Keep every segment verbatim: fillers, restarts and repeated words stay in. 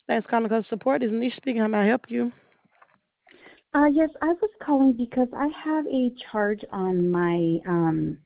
Thanks for calling customer support. This is Nisha speaking. How may I help you? Uh, yes, I was calling because I have a charge on my um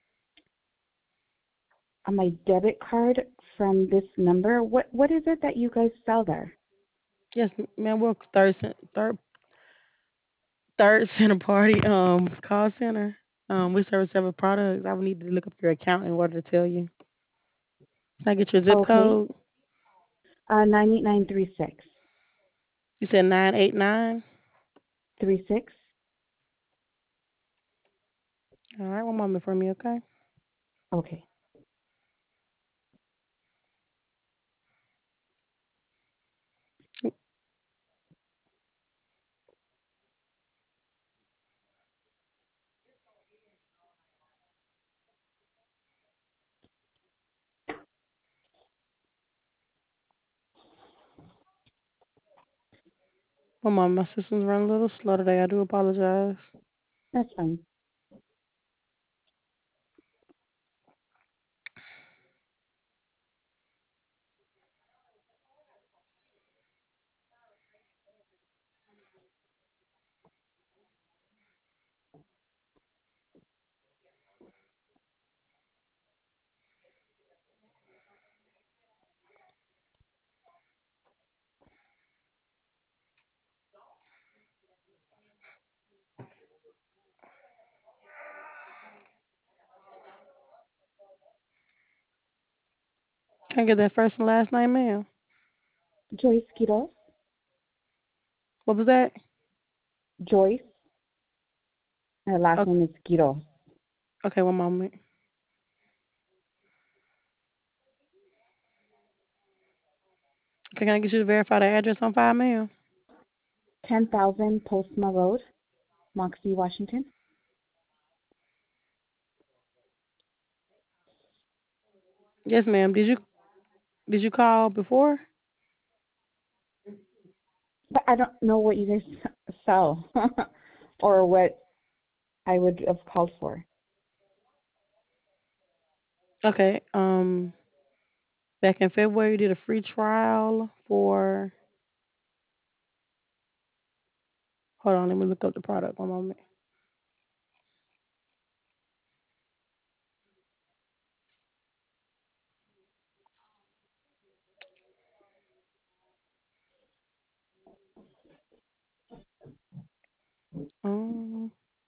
on my debit card from this number. What what is it that you guys sell there? Yes, ma'am. We're third cen- third third center party um call center. Um, we service several products. I would need to look up your account in order to tell you. Can I get your zip Okay. code? Uh, nine eight nine three six You said nine eight nine. three six. All right, one moment for me, okay? Okay. One moment. My system's running a little slow today. I do apologize. That's fine. Can I get that first and last name, ma'am? Joyce Quiroz. What was that? Joyce. Her last Okay, name is Quiroz. okay, one moment. Okay, can I get you to verify the address on file, ma'am? Ten thousand Postma Road, Moxie, Washington. Yes, ma'am. Did you did you call before? But I don't know what you guys sell or what I would have called for. Okay. Um, back in February, you did a free trial for. Hold on, let me look up the product. One moment. Um,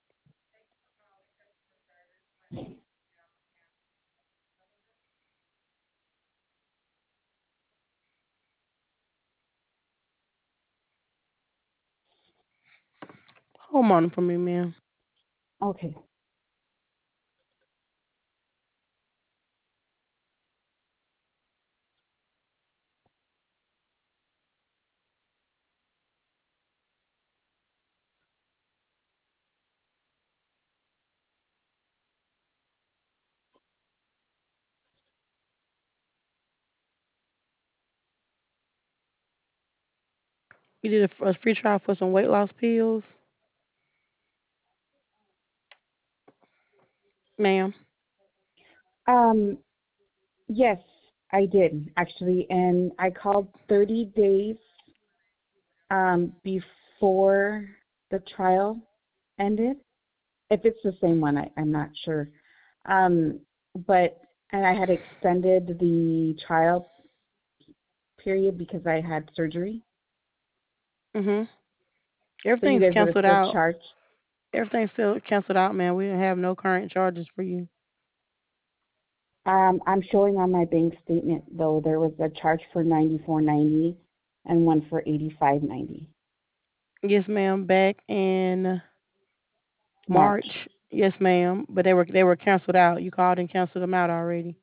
hold on for me, ma'am. Okay. You did a, f- a free trial for some weight loss pills, ma'am. Um, yes, I did actually, and I called thirty days um, before the trial ended. If it's the same one, I, I'm not sure. Um, but and I had extended the trial period because I had surgery. Mhm. So you Everything's guys would have canceled still out. charged. Everything's still canceled out, man. We have no current charges for you. Um, I'm showing on my bank statement though there was a charge for ninety four ninety and one for eighty five ninety. Yes, ma'am. Back in March. March. Yes, ma'am. But they were they were canceled out. You called and canceled them out already.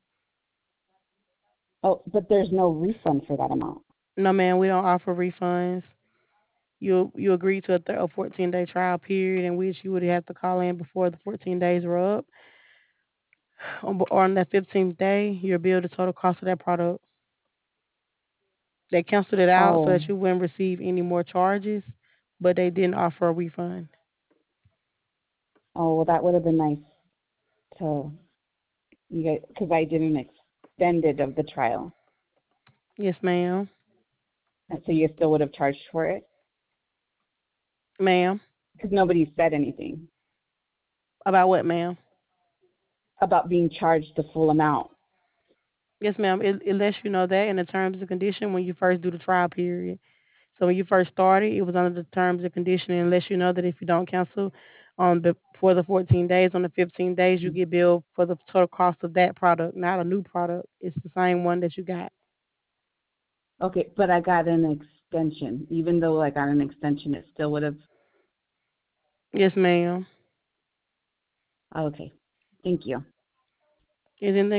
Oh, but there's no refund for that amount. No, ma'am. We don't offer refunds. You you agreed to a, th- a fourteen day trial period in which you would have to call in before the fourteen days were up. On, on that fifteenth day, you'll bill the total cost of that product. They canceled it out so Oh, that you wouldn't receive any more charges, but they didn't offer a refund. oh, well, that would have been nice to you guys because I didn't extend it of the trial. Yes, ma'am. And so you still would have charged for it? Ma'am, Because nobody said anything about what, ma'am? about being charged the full amount. Yes, ma'am. It, it lets you know that in the terms and condition when you first do the trial period. So when you first started, it was under the terms and condition and lets you know that if you don't cancel on the for the fourteen days, on the fifteen days, you get billed for the total cost of that product, not a new product. It's the same one that you got. Okay, but I got an extension. Even though I got an extension, it still would have. Yes, ma'am. Okay, thank you. Is anything